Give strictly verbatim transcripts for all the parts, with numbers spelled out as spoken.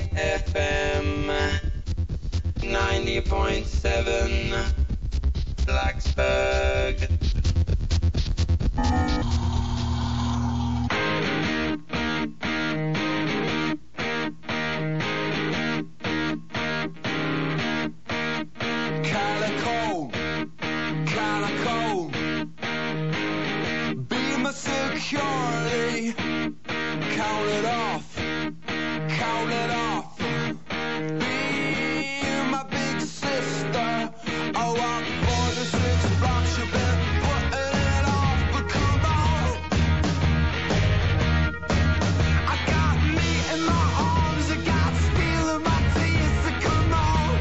F M ninety point seven Blacksburg. Kinda cold, kinda cold. Be my security. Count it off, count it off. Be my big sister. I walk forty-six blocks, you've been putting it off, but come on. I got meat in my arms, I got steel in my teeth, so come on.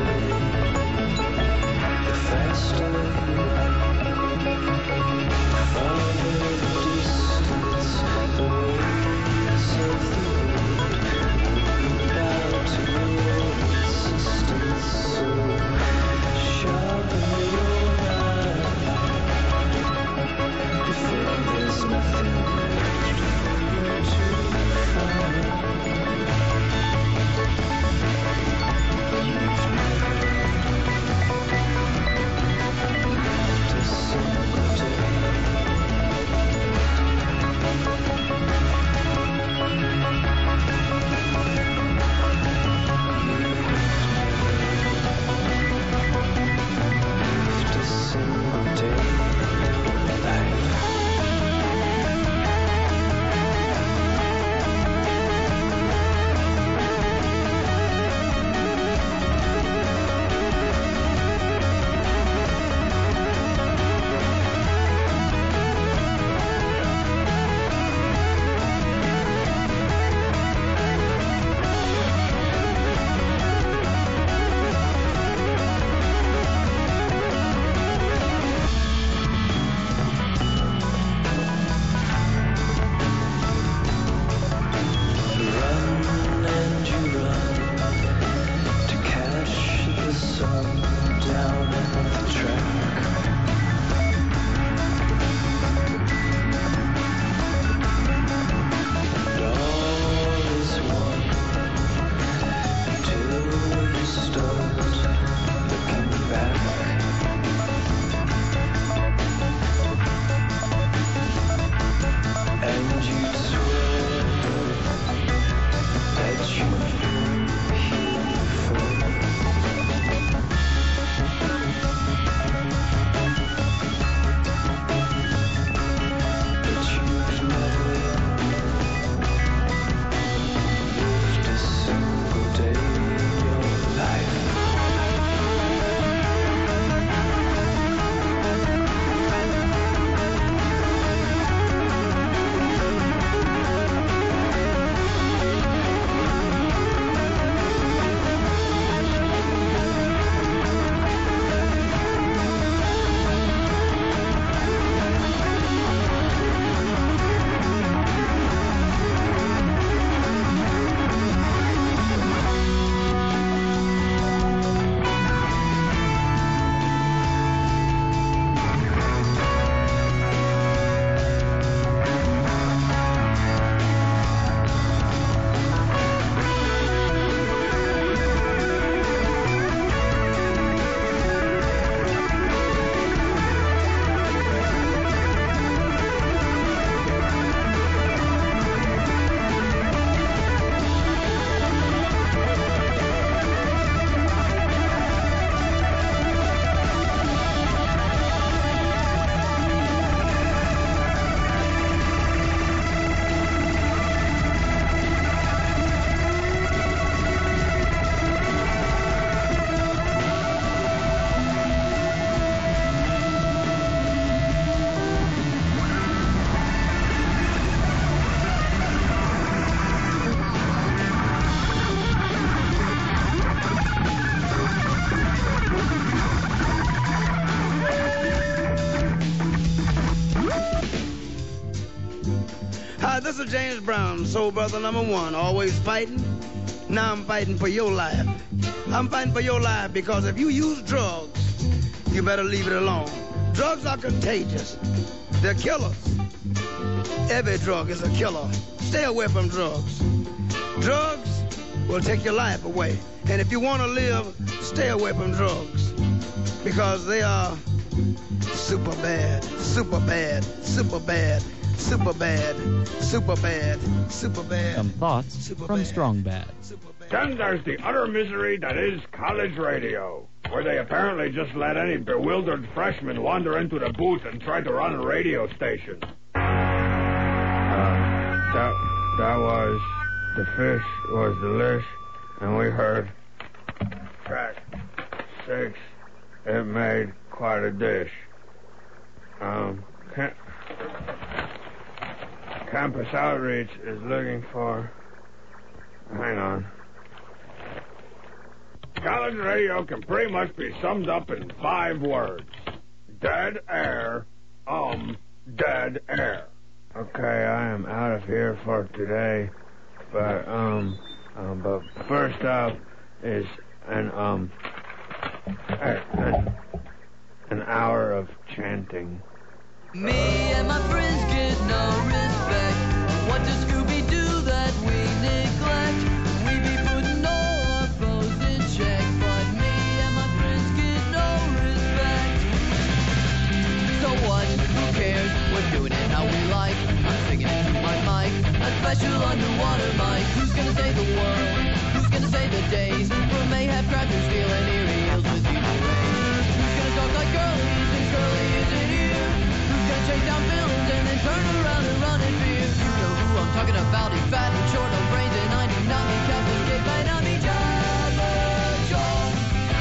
This is James Brown, soul brother number one, always fighting. Now I'm fighting for your life. I'm fighting for your life because if you use drugs, you better leave it alone. Drugs are contagious. They're killers. Every drug is a killer. Stay away from drugs. Drugs will take your life away. And if you want to live, stay away from drugs because they are super bad, super bad, super bad. Super bad, super bad, super bad. Some thoughts super from bad. Strong Bad. Then there's the utter misery that is college radio, where they apparently just let any bewildered freshman wander into the booth and try to run a radio station. Uh, that, that was, the fish was delish, and we heard track six, it made quite a dish. Um, can't... Campus Outreach is looking for... Hang on. College college radio can pretty much be summed up in five words. Dead air, um, dead air. Okay, I am out of here for today. But, um, um but first up is an, um, an, an hour of chanting. Me and my friends get no respect. What does Scooby do that we neglect? We be putting all our foes in check, but me and my friends get no respect. So what? Who cares? We're doing it how we like. I'm singing into my mic, a special underwater mic. Who's gonna save the world? Who's gonna save the days? From mayhap crackers stealing eerie heels with evil rays. Who's gonna talk like girlies since Curly isn't here? Chase down villains and then turn around and run in fear. You know who I'm talking about. He's fat and short on brains and ninety Nami Captain Jake by Nami Jabba Jones.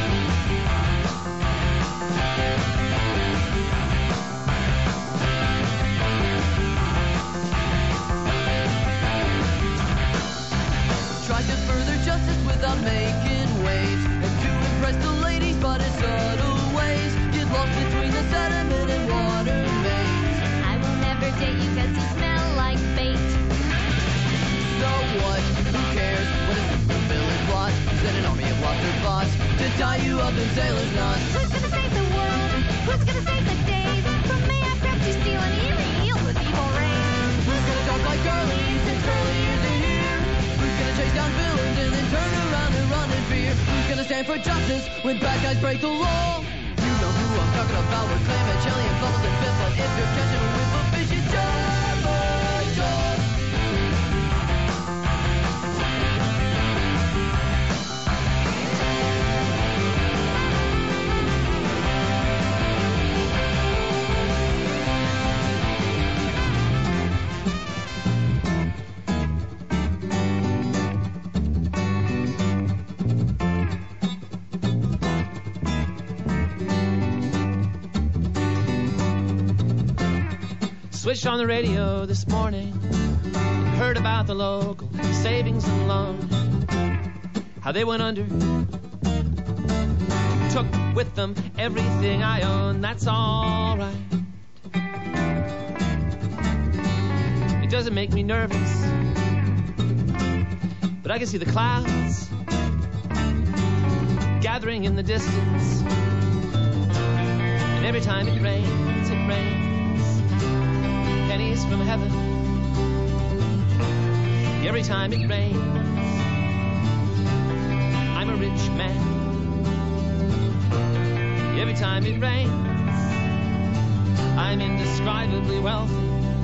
Try to further justice without making waves, and to impress the ladies but in subtle ways. Get lost between the sediment and water. Date you cause you smell like bait. So what? Who cares? What is the villain plot? Send an army of lobster bots to tie you up in sailor's knots. Who's gonna save the world? Who's gonna save the days? From mayhap craft you steal an eerie heels with evil rays. Who's gonna talk like Curly since Curly isn't here? Who's gonna chase down villains and then turn around and run in fear? Who's gonna stand for justice when bad guys break the law? You know who I'm talking about. We're Clam and Jelly and Bubbles and Fifth, but if you're catching a whiff of fish, it's Jabba Jones. Switched on the radio this morning, heard about the local savings and loan, how they went under, took with them everything I own. That's all right. It doesn't make me nervous, but I can see the clouds gathering in the distance, and every time it rains, it rains pennies from heaven. Every time it rains, I'm a rich man. Every time it rains, I'm indescribably wealthy.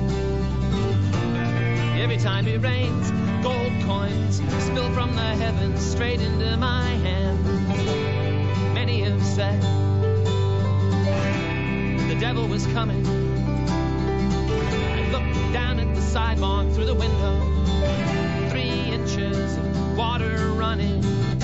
Every time it rains, gold coins spill from the heavens straight into my hand. Many have said the devil was coming. Down at the sidewalk through the window, three inches of water running.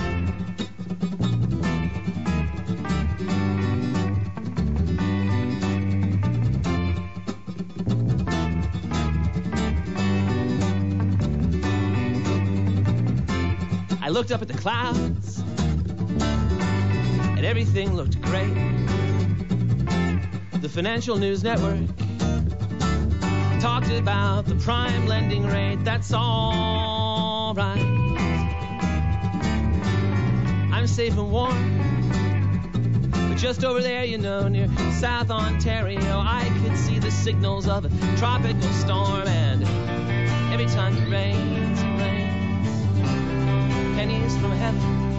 I looked up at the clouds, and everything looked great. The Financial News Network talked about the prime lending rate. That's all right. I'm safe and warm, but just over there, you know, near South Ontario, I could see the signals of a tropical storm. And every time it rains, it rains pennies from heaven.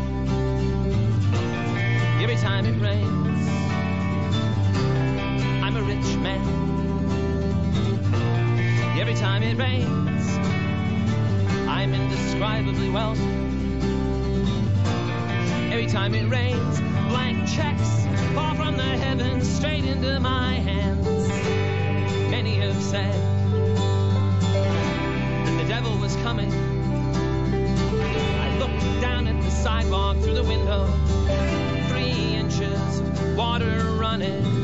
Every time it rains, I'm a rich man. Every time it rains, I'm indescribably wealthy. Every time it rains, blank checks fall from the heavens straight into my hands. Many have said that the devil was coming. I looked down at the sidewalk through the window, three inches of water running.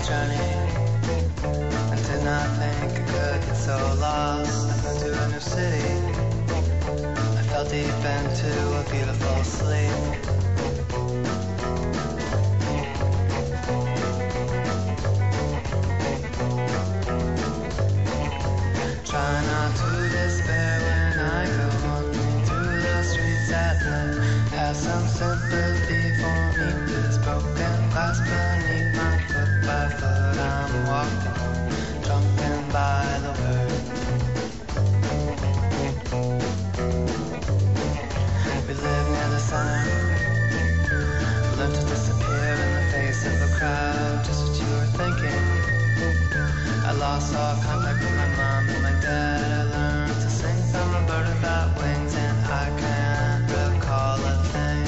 journey and did not think I could get so lost. I moved to a new city. I fell deep into a beautiful sleep. Try not to despair when I go wandering through the streets at night. Have some sympathy for me, this broken glass beneath my foot by foot. I'm walking home, drunken by the word. We live near the sun. Learn to disappear in the face of a crowd. Just what you were thinking. I lost all contact with my mom and my dad. I learned to sing from a bird without wings, and I can't recall a thing.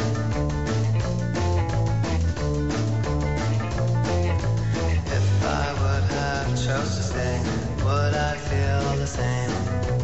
If I would have chose to stay, would I feel the same?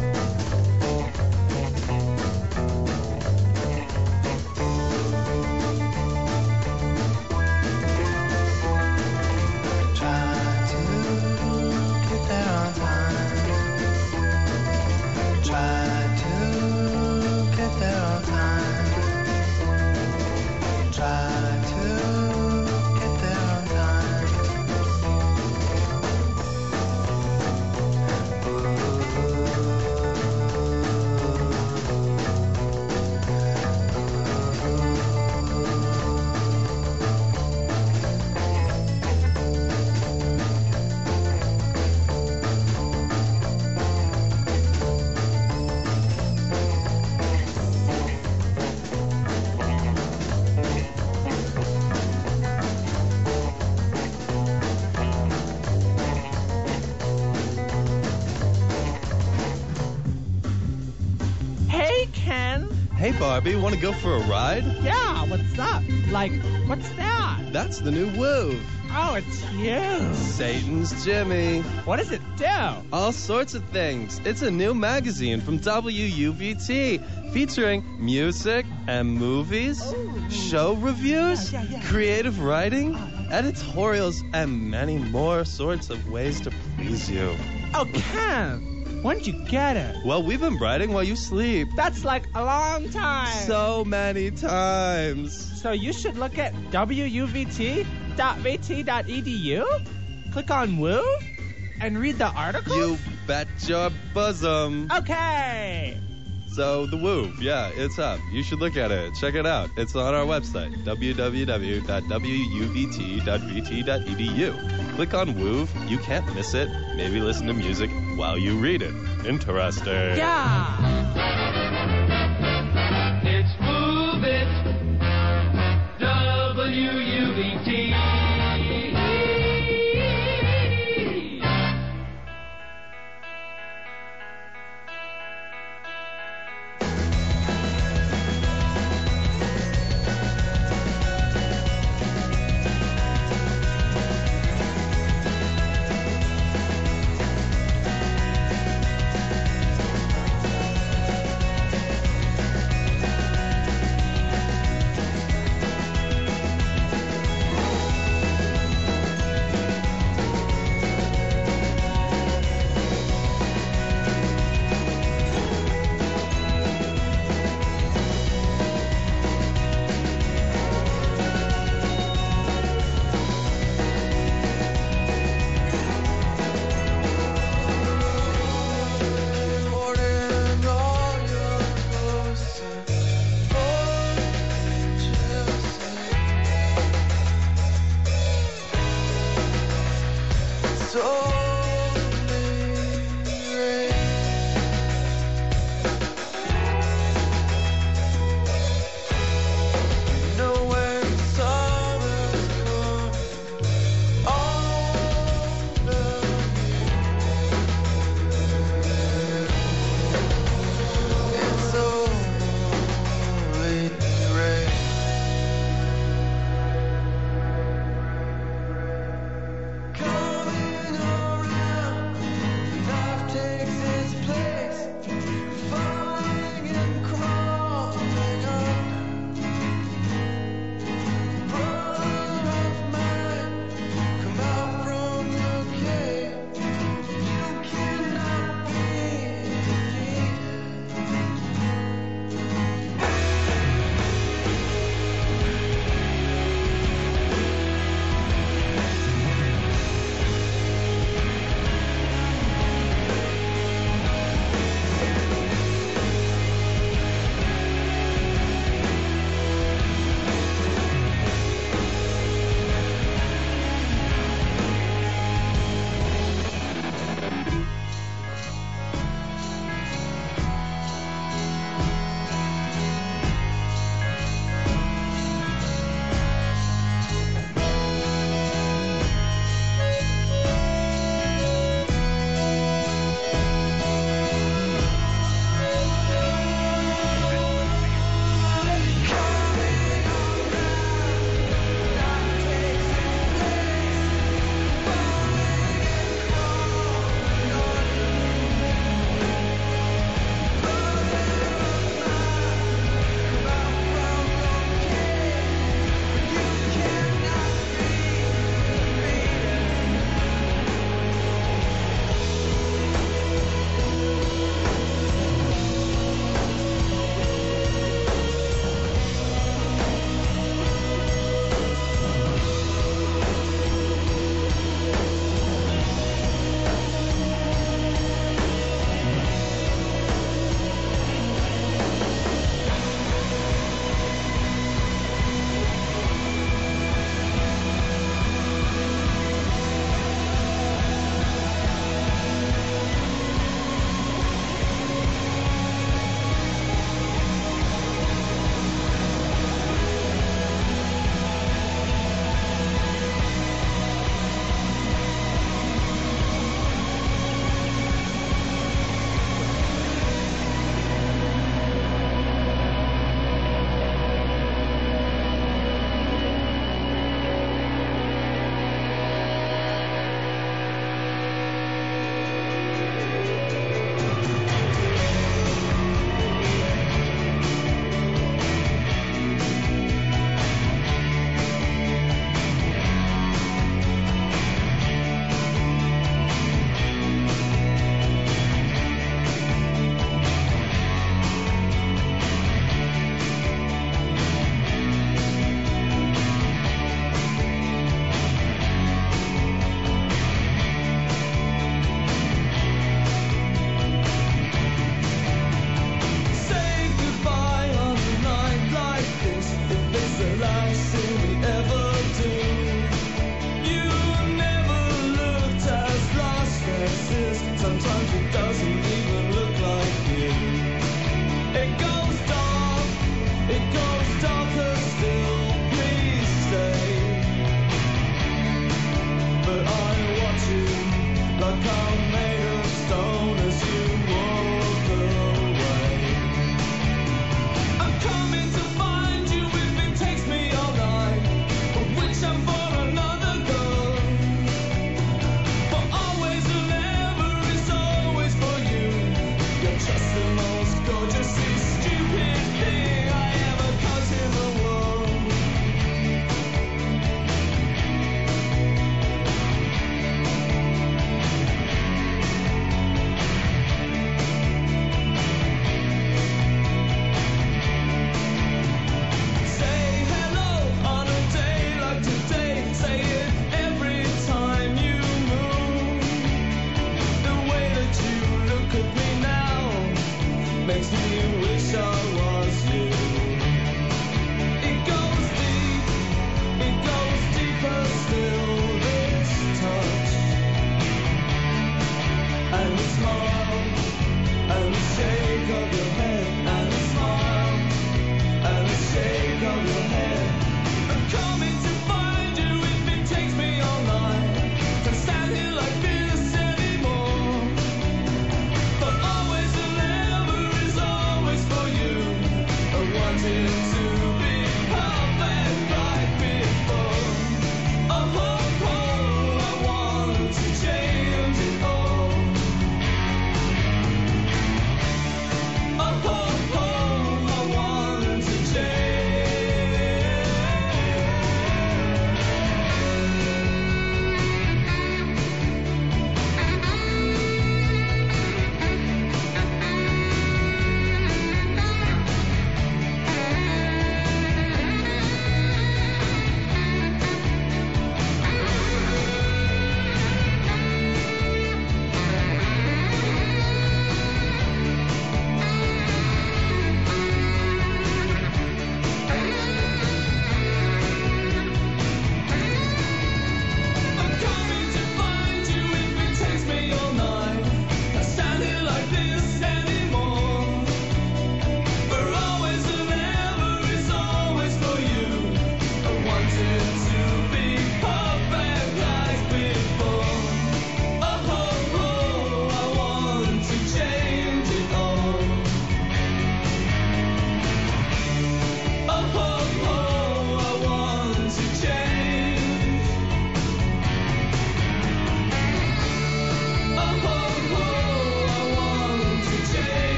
Hey, Barbie, want to go for a ride? Yeah, what's up? Like, what's that? That's the new Woo. Oh, it's you. Satan's Jimmy. What does it do? All sorts of things. It's a new magazine from W U V T featuring music and movies, Ooh. show reviews, Yeah, yeah, yeah. creative writing, editorials, and many more sorts of ways to please you. Oh, Ken. When did you get it? Well, we've been writing while you sleep. That's like a long time. So many times. So you should look at W U V T dot V T dot E D U, click on Woo, and read the articles? You bet your bosom. Okay. So the Woo, yeah, it's up. You should look at it. Check it out. It's on our website, w w w dot w u v t dot v t dot e d u. Click on Woo. You can't miss it. Maybe listen to music while you read it. Interesting. Yeah. It's Move It, W U V T.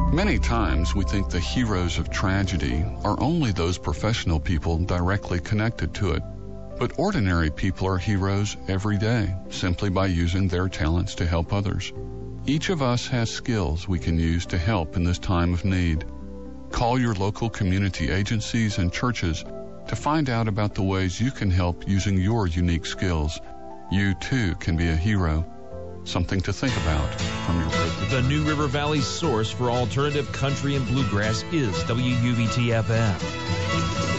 Many times we think the heroes of tragedy are only those professional people directly connected to it. But ordinary people are heroes every day, simply by using their talents to help others. Each of us has skills we can use to help in this time of need. Call your local community agencies and churches to find out about the ways you can help using your unique skills. You too can be a hero. Something to think about from your privilege. The New River Valley's source for alternative country and bluegrass is W U V T F M.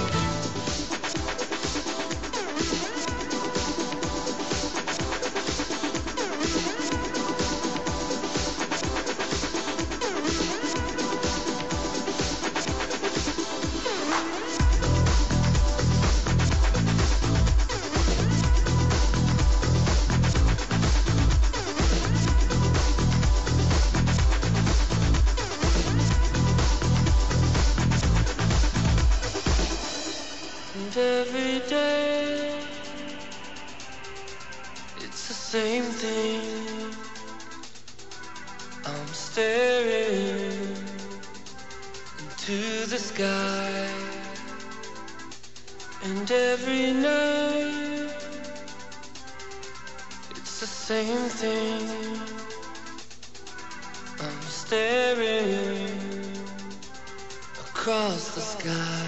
And every day it's the same thing. I'm staring into the sky, and every night it's the same thing. I'm staring across the sky.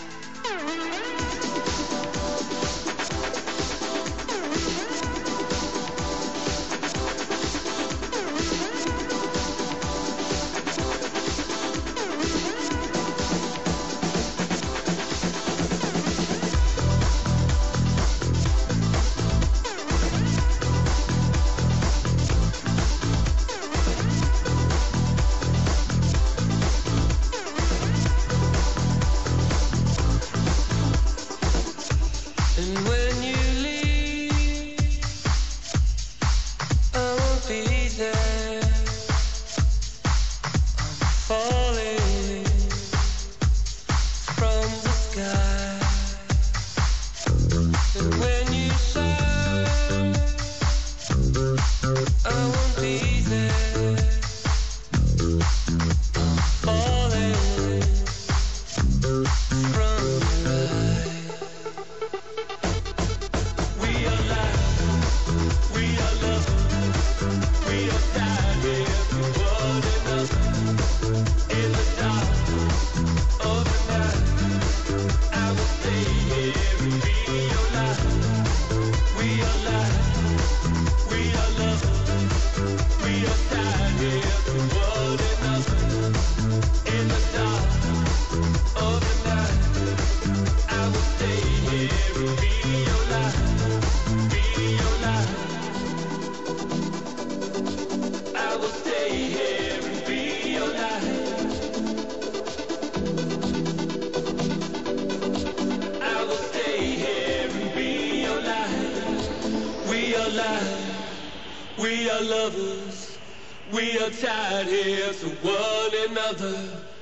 We are lovers, we are tied here to one another.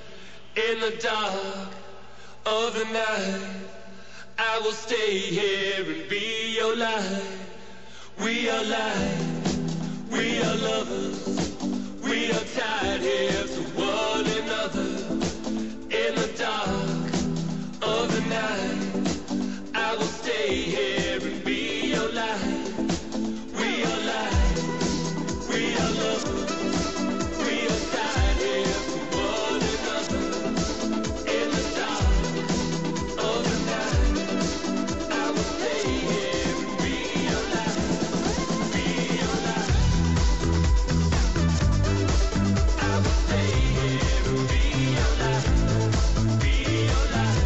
In the dark of the night, I will stay here and be your light. We are light, we are lovers, we are tied here to one another. In the dark of the night, I will stay here and be your light. We are light, we are lovers, we are tied here to one another. In the dark of the night, I will stay here and be your light, be your light. I will stay here and be your light, be your light.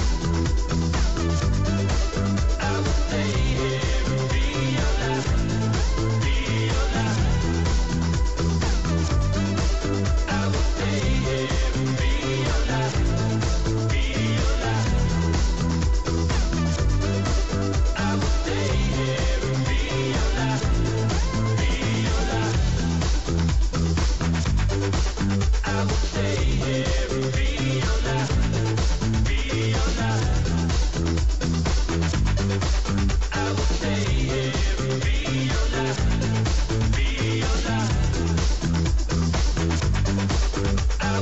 I will stay here and be your light. I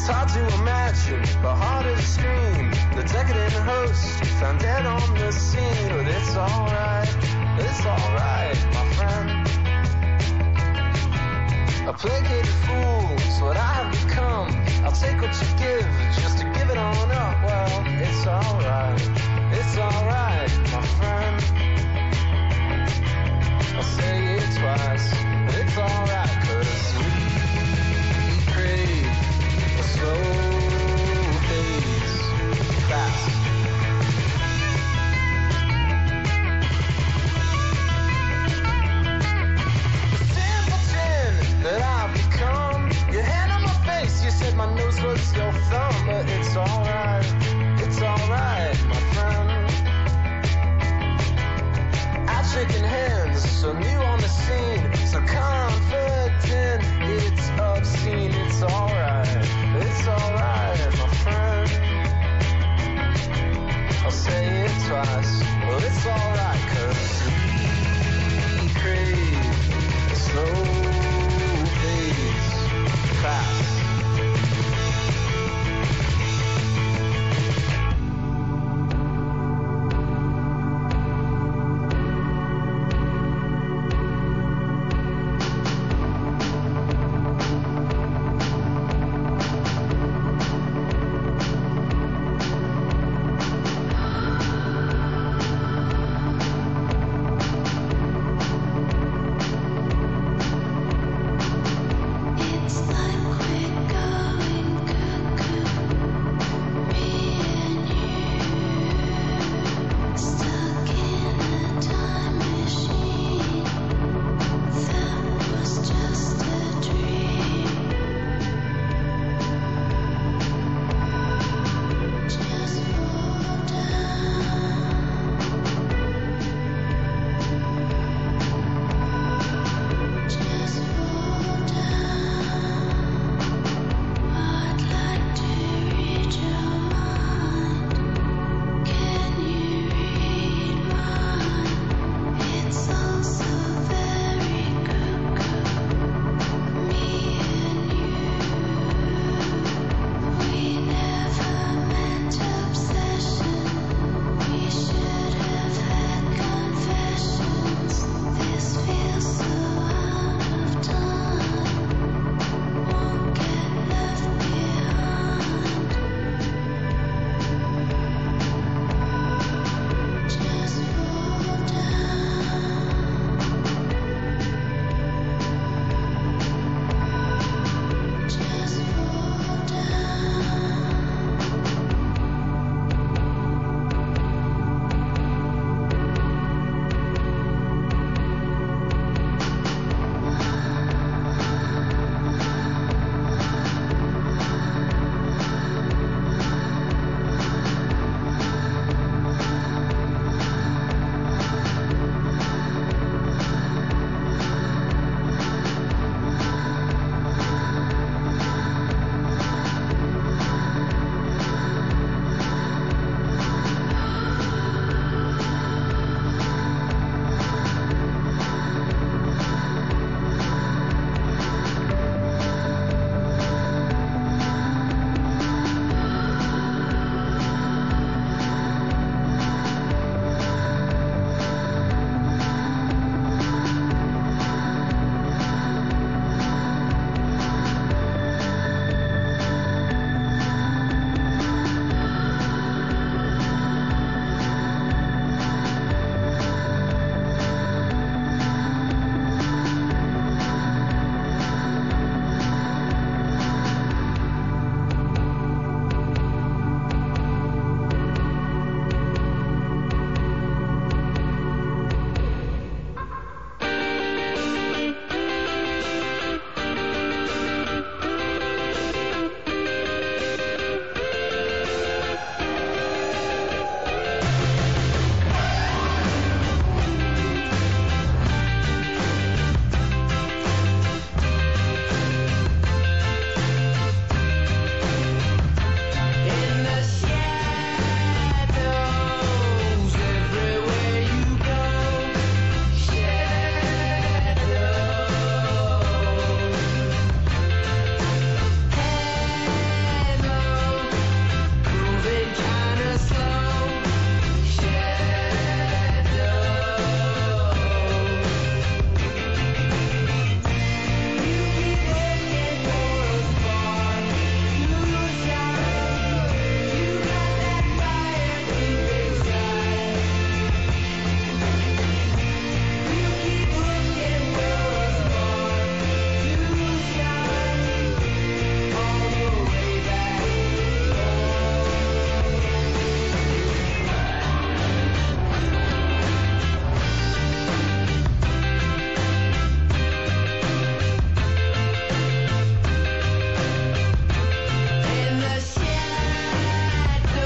It's hard to imagine, but harder to scream. The decadent host found dead on the scene. But it's alright, it's alright, my friend. A placated fool is what I have become. I'll take what you give, just to give it on up. Well, it's alright, it's alright, my friend. I'll say it twice, but it's alright.